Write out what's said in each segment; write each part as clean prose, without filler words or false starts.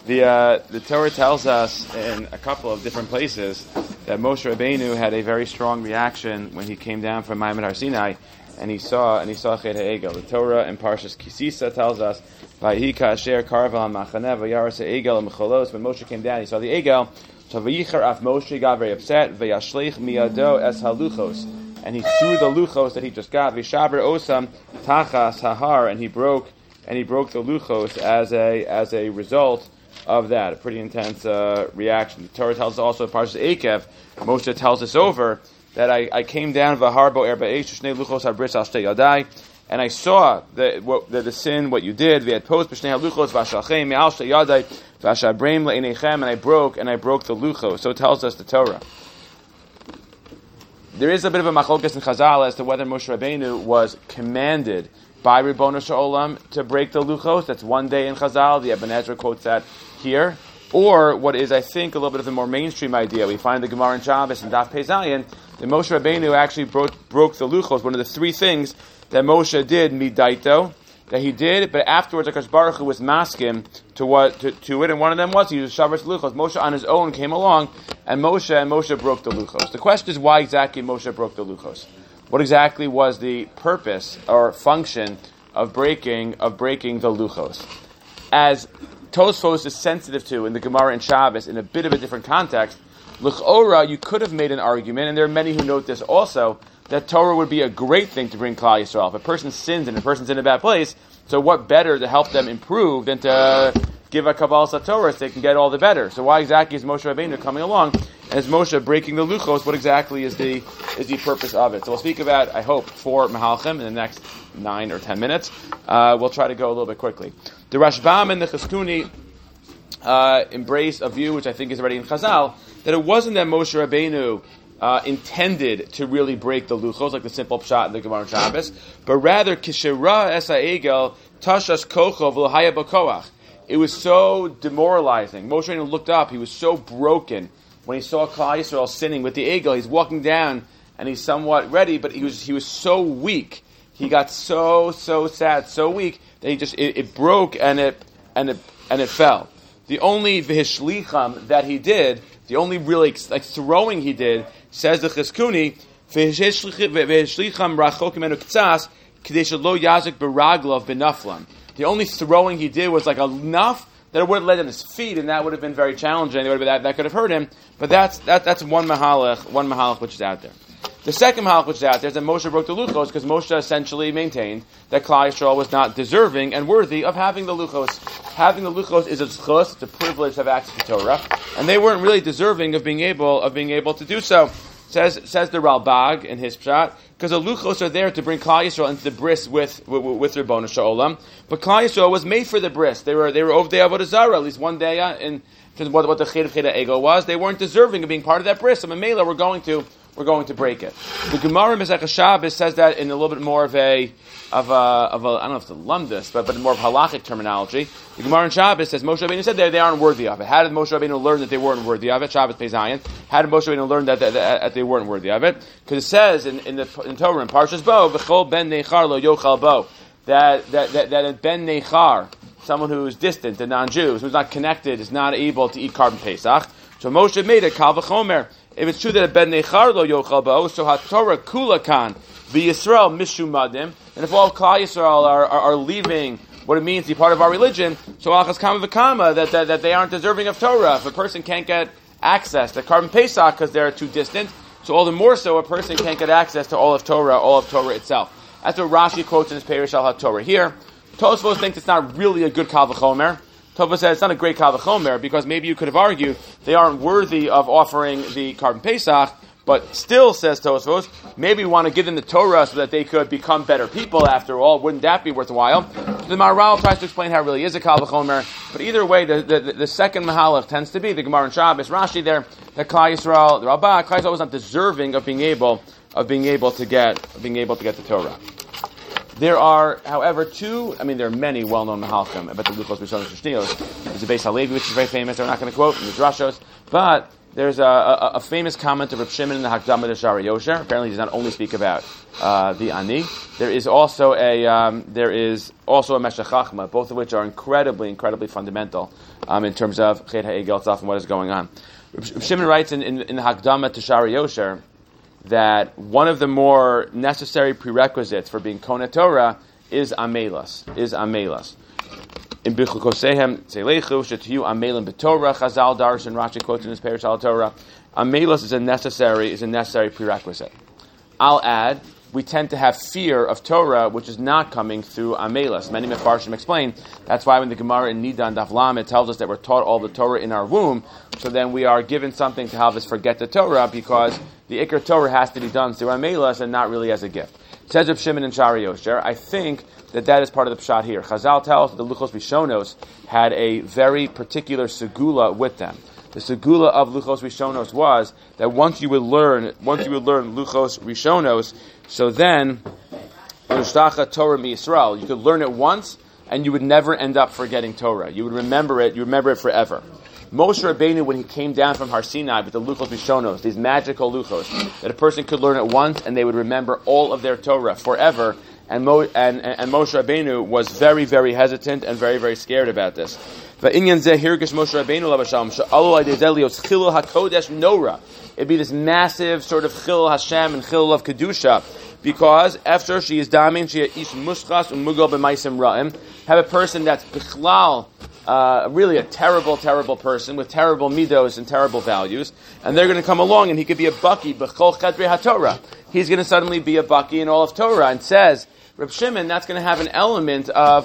The Torah tells us in a couple of different places that Moshe Rabbeinu had a very strong reaction when he came down from Maimon Har Sinai and he saw Chet HaEgel. The Torah in Parshas Kisisa tells us, Vayika Asher Karvel HaMachaneh Vayaras HaEgel HaMecholos. When Moshe came down, he saw the Egel. So Vayichar Af Moshe got very upset. Vayashleich Miyado Es HaLuchos. And he threw the luchos that he just got. Vishaber Osam Tachas Hahar. And he broke the luchos as a result of that. A pretty intense reaction. The Torah tells us also in Parshas Eikev, Moshe tells us over that I came down v'harbo erba eish shnei luchos habris al shtei yadai, and I saw the sin, what you did. We had post b'shnei haluchos v'ashalchem me'al shtei yadai v'ashabreim le'inechem, and I broke the luchos. So tells us the Torah. There is a bit of a machlokes in Chazal as to whether Moshe Rabbeinu was commanded by Ribbono Shel Olam to break the luchos. That's one day in Chazal. The Ibn Ezra quotes that here. Or what is, I think, a little bit of a more mainstream idea. We find the Gemara in Shabbos and Daf Pei Zayin that Moshe Rabbeinu actually broke the luchos. One of the three things that Moshe did, midaito, that he did, but afterwards HaKadosh Baruch Hu was maskim to it, and one of them was he used Shabbos luchos. Moshe on his own came along, and Moshe broke the luchos. The question is why exactly Moshe broke the luchos. What exactly was the purpose or function of breaking the luchos? As Tosfos is sensitive to in the Gemara and Shabbos in a bit of a different context, l'chora, you could have made an argument, and there are many who note this also, that Torah would be a great thing to bring Klal Yisrael. If a person sins and a person's in a bad place, so what better to help them improve than to give a Kabbalah Torah so they can get all the better? So why exactly is Moshe Rabbeinu coming along? And is Moshe breaking the luchos? What exactly is the purpose of it? So we'll speak about, I hope, 4 Mahalchim in the next 9 or 10 minutes. We'll try to go a little bit quickly. The Rashbam and the Cheskuni embrace a view, which I think is already in Chazal, that it wasn't that Moshe Rabbeinu intended to really break the luchos, like the simple pshat in the Gemara and Shabbos, but rather, Kishera es ha'egel tashas kocho v'lohaya b'koach. It was so demoralizing. Moshe Rabbeinu looked up, he was so broken when he saw Klal Yisrael sinning with the egel. He's walking down, and he's somewhat ready, but he was so weak. He got so sad, so weak that it broke and it fell. The only v'hishlicham that he did, the only really throwing he did, says the Cheskuni, v'hishlicham rachok imenu k'tzas k'dei shelo yazik b'raglav b'naflam. The only throwing he did was like enough that it would have led on his feet, and that would have been very challenging. That could have hurt him. But that's one mahalach which is out there. The second mahalach which is out there is that Moshe broke the luchos because Moshe essentially maintained that Klal Yisrael was not deserving and worthy of having the luchos. Having the luchos is a zchus, it's a privilege to have access to Torah, and they weren't really deserving of being able to do so. Says the Ralbag in his pshat, because the luchos are there to bring Klal Yisrael into the bris with Ribbono Shel Olam. But Klal Yisrael was made for the bris. They were over the Avodah Zarah, at least one day in what the Chet HaEgel was. They weren't deserving of being part of that bris. So Mamela, we're going to break it. The Gemara in Masechah Shabbos says that in a little bit more of a I don't know if it's a lumdus, but more of halachic terminology. The Gemara in Shabbos says Moshe Rabbeinu said they aren't worthy of it. How did Moshe Rabbeinu learn that they weren't worthy of it? Shabbos Pei Zayin. How did Moshe Rabbeinu learn that they weren't worthy of it? Because it says in Torah in Parshas Bo, V'chol ben nechar lo yochal bo, that in ben nechar, someone who is distant, a non-Jew, who's not connected, is not able to eat Karban Pesach. So Moshe made it kal v'chomer. If it's true that a ben nechar lo yochal bo, so ha-Torah kula kan v'Yisrael mishumadim, and if all Klal Yisrael are leaving what it means to be part of our religion, so achas kama v'kama that they aren't deserving of Torah. If a person can't get access to Karban Pesach because they're too distant, so all the more so a person can't get access to all of Torah itself. That's what Rashi quotes in his Perush al HaTorah here. Tosfos thinks it's not really a good kal v'chomer. Tosfos says it's not a great kal v'chomer because maybe you could have argued they aren't worthy of offering the Karban Pesach, but still, says Tosfos, maybe we want to give them the Torah so that they could become better people after all. Wouldn't that be worthwhile? The Maharal tries to explain how it really is a kal v'chomer, but either way, the second mahalach tends to be the Gemara in Shabbos, Rashi there, that Klal Yisrael, the Rabbah, Klal Yisrael was not deserving of being able to get the Torah. There are, however, there are many well-known mahalchim about the luchos b'shon shtiyos. There's a Beis Halevi, which is very famous. They're not going to quote in the drashos, but there's a famous comment of Reb Shimon in the Hakdama to Shari Yosher. Apparently, he does not only speak about the ani. There is also a Meshech Chachma, both of which are incredibly fundamental in terms of Chet HaEgel itself and what is going on. Reb Shimon writes in the Hakdama to Shari Yosher that one of the more necessary prerequisites for being Koneh Torah is amelas. In Bichukosehem Tzelechu Shetiyu Amelim B'Torah Chazal Darshan Rashi quotes in his Perish al Torah. Amelas is a necessary prerequisite. I'll add, we tend to have fear of Torah, which is not coming through amelas. Many Mefarshim explain that's why when the Gemara in Nidan Daf Lamed tells us that we're taught all the Torah in our womb, so then we are given something to help us forget the Torah because the Iker Torah has to be done through amelas and not really as a gift. Says Reb Shimon and Shari Yosher, I think that is part of the pshat here. Chazal tells that the Luchos Rishonos had a very particular segula with them. The segula of Luchos Rishonos was that once you would learn Luchos Rishonos, so then Ushtacha Torah MiYisrael, you could learn it once and you would never end up forgetting Torah. You would remember it forever. Moshe Rabbeinu, when he came down from Har Sinai with the Luchos Rishonos, these magical Luchos, that a person could learn it once and they would remember all of their Torah forever. And Moshe Rabbeinu was very, very hesitant and very, very scared about this. It'd be this massive sort of Chil Hashem and Chil of Kedusha, because after she is damin, she is ish mushchas umugol b'maisim ra'im, have a person that's bichlal, really a terrible person with terrible midos and terrible values, and they're going to come along and he could be a baki b'chol chadrei haTorah. He's going to suddenly be a baki in all of Torah, and says Reb Shimon, that's going to have an element of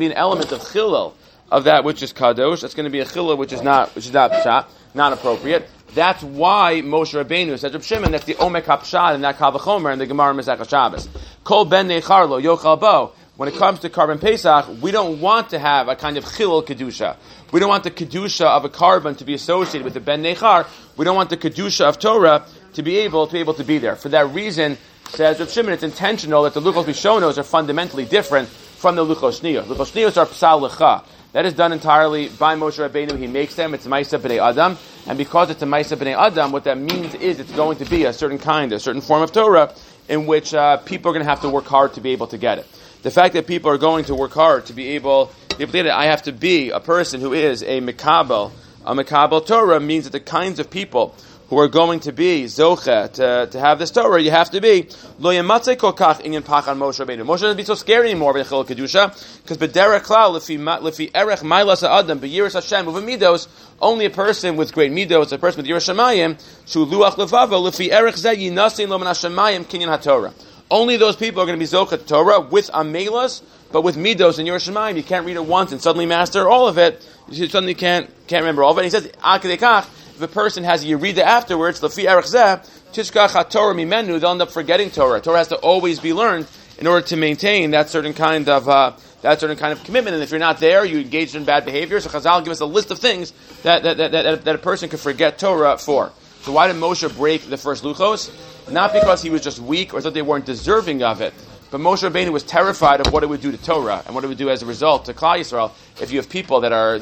chilul of that which is kadosh. That's going to be a chilul which is not pshat, not appropriate. That's why Moshe Rabbeinu says Reb Shimon, that's the omek hapshat and that kal v'chomer in the Gemara Masechah Shabbos. Kol ben nechar lo yochal bo. When it comes to Karban Pesach, we don't want to have a kind of chilul kedusha. We don't want the kedusha of a carbon to be associated with the ben nechar. We don't want the kedusha of Torah to be able to be there. For that reason, says Reb Shimon, it's intentional that the Luchos Rishonos are fundamentally different from the Luchos Shniyos. Luchos Shniyos are psal lecha. That is done entirely by Moshe Rabbeinu. He makes them. It's Maisa B'nei Adam. And because it's a Maisa B'nei Adam, what that means is it's going to be a certain form of Torah in which people are going to have to work hard to be able to get it. The fact that people are going to work hard to be able to get it, I have to be a person who is a Mekabel Torah, means that the kinds of people who are going to be zoche to have this Torah, you have to be lo yematzei kol kach inyan pachan Moshe Rabbeinu. Moshe doesn't be so scared anymore by the chilul kedusha, because b'derech klal lefi erech mailas ha'adam b'yiras Hashem uv'midos, only a person with great midos, a person with yiras shamayim, shu luach levavo lefi erech zeh yinasin lo min hashamayim kinyan haTorah. Only those people are going to be zoche Torah with amelas, but with midos and yiras shamayim. You can't read it once and suddenly master all of it. You suddenly can't remember all of it. And he says ad kedei kach, if a person has a yerida afterwards, lefi erech zeh, tishkach haTorah mimenu, they'll end up forgetting Torah. Torah has to always be learned in order to maintain that certain kind of commitment. And if you're not there, you engage in bad behavior. So Chazal give us a list of things that a person could forget Torah for. So why did Moshe break the first luchos? Not because he was just weak or thought they weren't deserving of it, but Moshe Rabbeinu was terrified of what it would do to Torah and what it would do as a result to Klal Yisrael if you have people that are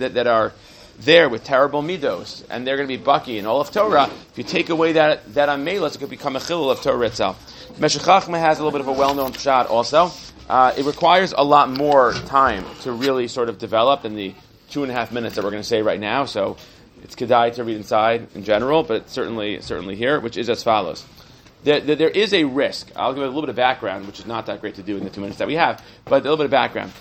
there with terrible midos, and they're going to be baki in all of Torah. If you take away that amelas, it could become a chilul of Torah itself. Meshech Chachma has a little bit of a well-known pshat also. It requires a lot more time to really sort of develop than the 2.5 minutes that we're going to say right now, so it's kedai to read inside in general, but certainly here, which is as follows. There is a risk. I'll give a little bit of background, which is not that great to do in the 2 minutes that we have, but a little bit of background.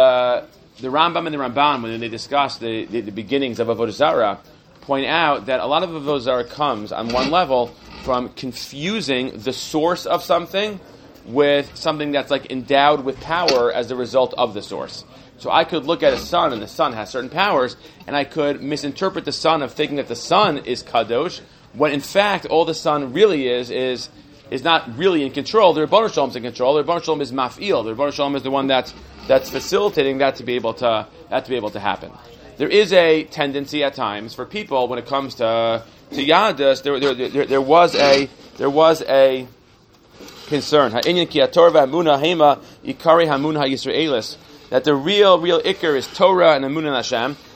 The Rambam and the Ramban, when they discuss the beginnings of Avodah Zarah, point out that a lot of Avodah Zarah comes, on one level, from confusing the source of something with something that's like endowed with power as a result of the source. So I could look at a sun, and the sun has certain powers, and I could misinterpret the sun of thinking that the sun is kadosh, when in fact all the sun really is not really in control. The Rebbeinu Shalom is in control. The Rebbeinu Shalom is maf'il. The Rebbeinu Shalom is the one that's facilitating that to be able to happen. There is a tendency at times for people when it comes to Yadus. There was a concern that the real ikar is Torah and Amunah and Hashem.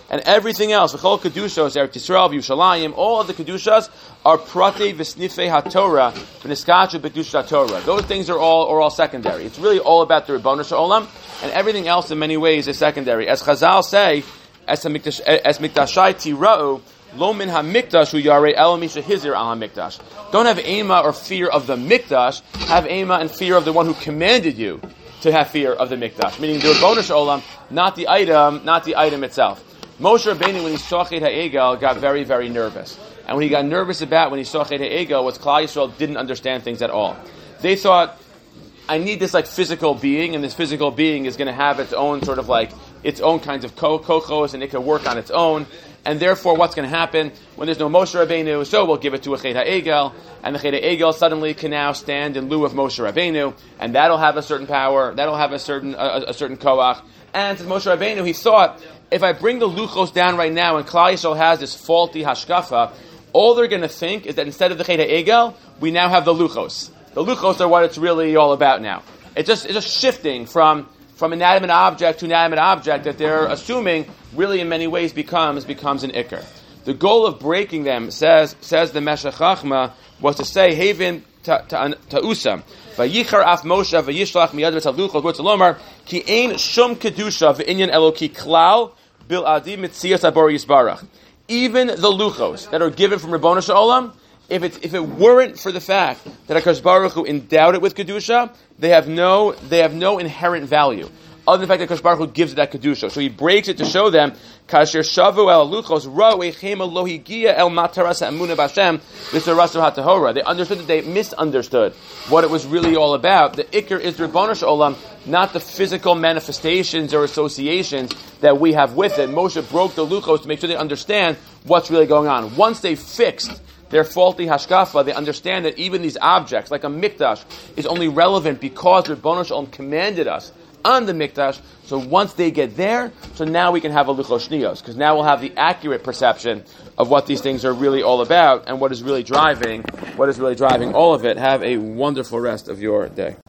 And everything else, V'chol Kedushos, Eretz Yisrael, Yerushalayim, all of the Kedushas are Pratei V'snifei HaTorah, V'niskachu B'Kedushat HaTorah. Those things are all secondary. It's really all about the Rebbeinu Shalom, and everything else in many ways is secondary. As Chazal say, as Mikdashai Tira'u, Lo min ha-mikdash hu yarei elo misha hizir al ha-mikdash. Don't have ema or fear of the mikdash, have ema and fear of the one who commanded you to have fear of the mikdash. Meaning the Rebbeinu Shalom, not the item itself. Moshe Rabbeinu, when he saw Chet HaEgel, got very, very nervous. And when he got nervous about when he saw Chet HaEgel, was Klal Yisrael didn't understand things at all. They thought, I need this like physical being, and this physical being is going to have its own sort of like, its own kinds of kochos, and it can work on its own. And therefore, what's going to happen when there's no Moshe Rabbeinu? So we'll give it to a Chet HaEgel, and the Chet HaEgel suddenly can now stand in lieu of Moshe Rabbeinu, and that'll have a certain power, that'll have a certain koach. And to Moshe Rabbeinu, he thought, if I bring the luchos down right now, and Klal Yisrael has this faulty hashkafa, all they're going to think is that instead of the Chet HaEgel, we now have the luchos. The luchos are what it's really all about now. It's just shifting from inanimate object to inanimate object that they're assuming really in many ways becomes an ikar. The goal of breaking them, says the Meshech Chachma, was to say, Havin ta'usam, vayichar af Moshe, vayishlach miyad v'tzaluchot, v'tzalomar, ki ein shum kedusha v'inyan eloki klal, bil adi mitzias abor yisbarach. Even the luchos that are given from Rebbeinu Shalom, if it weren't for the fact that HaKadosh Baruch Hu endowed it with kedusha, they have no inherent value, other than the fact that HaKadosh Baruch Hu gives it that kedusha. So he breaks it to show them, kasher shavu el luchos ra'u echema lo higia el mataras ha'emunah b'Hashem v'sarasu ha'tahora. They understood that they misunderstood what it was really all about. The ikar is the Rebbeinu Shalom, not the physical manifestations or associations that we have with it. Moshe broke the luchos to make sure they understand what's really going on. Once they fixed their faulty hashkafa, they understand that even these objects, like a mikdash, is only relevant because the Rebbeinu Shalom commanded us on the mikdash. So once they get there, so now we can have a luchos shniyos, because now we'll have the accurate perception of what these things are really all about and what is really driving all of it. Have a wonderful rest of your day.